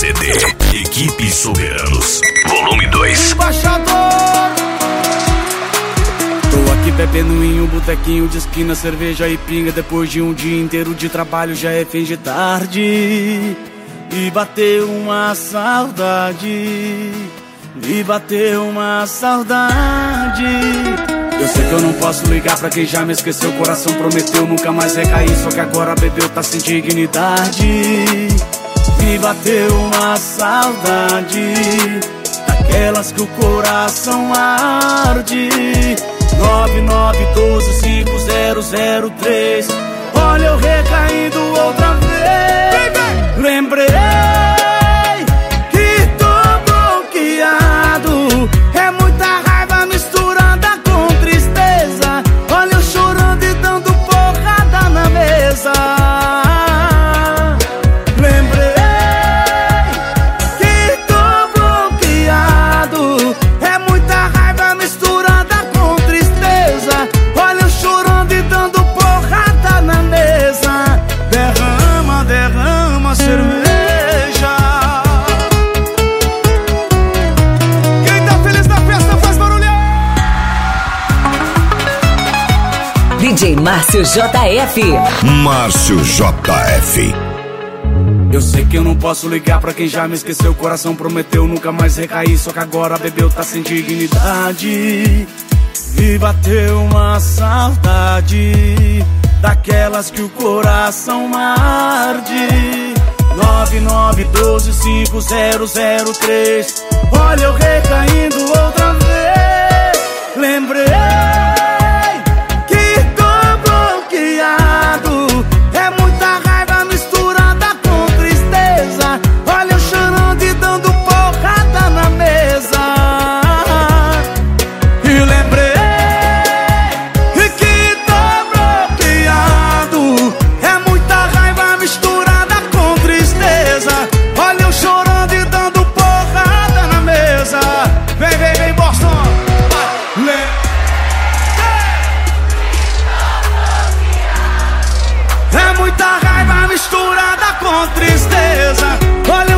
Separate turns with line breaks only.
CD Equipe Soberanos, volume 2.
Embaixador. Tô aqui bebendo em um botequinho de esquina, cerveja e pinga. Depois de um dia inteiro de trabalho já é fim de tarde. E bateu uma saudade, me bateu uma saudade. Eu sei que eu não posso ligar pra quem já me esqueceu. O coração prometeu nunca mais recair, só que agora bebeu, tá sem dignidade. Me bateu uma saudade, daquelas que o coração arde. 99125003. Olha eu recaindo outra vez. Lembrei que tô bloqueado. É muita raiva misturada com tristeza. Olha eu chorando e dando porrada na mesa. Lembrei que tô bloqueado. É muita raiva misturada com tristeza. Olha eu chorando e dando porrada na mesa. Derrama, derrama cerveja. Quem tá feliz na festa faz barulho.
DJ Márcio JF.
Márcio JF.
Eu sei que eu não posso ligar pra quem já me esqueceu. O coração prometeu nunca mais recair, só que agora bebeu, tá sem dignidade. E bateu uma saudade, daquelas que o coração arde. 99125003. Olha eu recaindo outra vez. Lembrei que tô bloqueado. É muita raiva misturada com tristeza. Olha eu chorando e dando porrada na mesa. E lembrei que tô bloqueado. É muita raiva misturada com tristeza. Olha eu chorando e dando porrada na mesa. Vem, vem, vem, Boston. É muita raiva misturada com tristeza. Olha